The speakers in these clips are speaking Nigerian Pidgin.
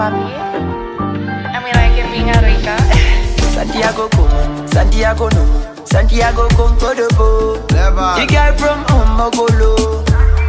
papi. A mí like que pinga rica. Santiago como, Santiago no, Santiago comfortable. The guy from Omogolo.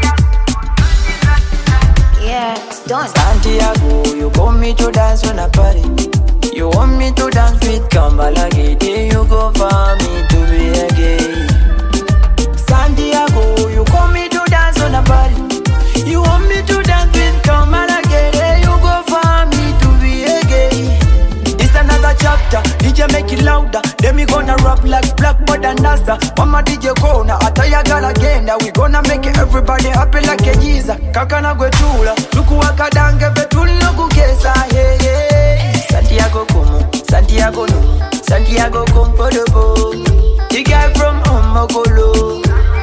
Yeah, it's done. Santiago, you want me to dance on a party. You want me to dance with Kambala Gay. You go for me to be a gay. Santiago, you call me to dance on a party. You want me to dance with Kambala Gay. You go for me to be a gay. It's another chapter, DJ make it louder. Then we gonna rap like Blackboard and Nasta. Mama DJ corner, I tell ya girl again. Now we gonna make it everybody happy like a Jesus. Kakana gwetula, luku wakadange betuli no kukesa. Hey, hey. Santiago como, Santiago no, Santiago comfortable. The guy from Omogolo.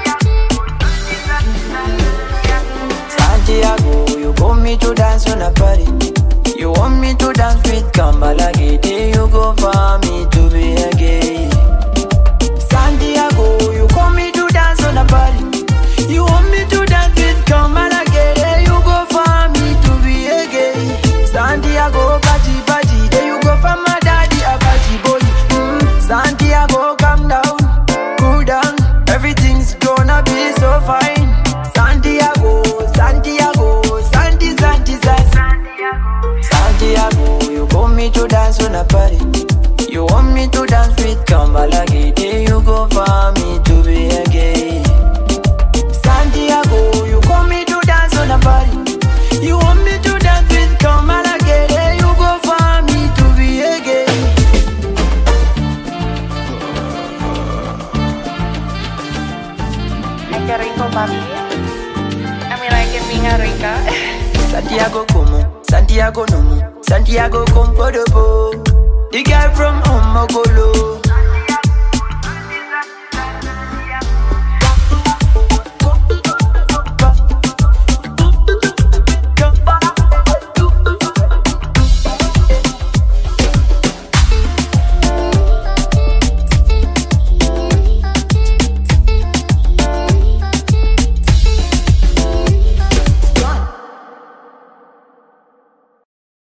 Santiago, you want me to dance on a party. You want me to dance with Kambala Gay. You go for me to be a gay. Santiago, you call me to dance on a party. You want me to dance with Kambala Gay. You go for me to be a gay. Santiago, party, party. There you go for my daddy, a party boy. Santiago, calm down, cool down. Everything's gonna be so fine. Santiago, Santiago, Santi, Santi, Santi. Santiago, you want me to dance on a party. You want me to dance with Kambala Gay. You go for me to be a gay. Santiago, you call me to dance on a party. You want me to dance with Kambala Gay. You go for me to be a gay. Ay, qué rico, papi. A mí like que pinga rica. Santiago como, Santiago no, Santiago comfortable. The guy from Omogolo.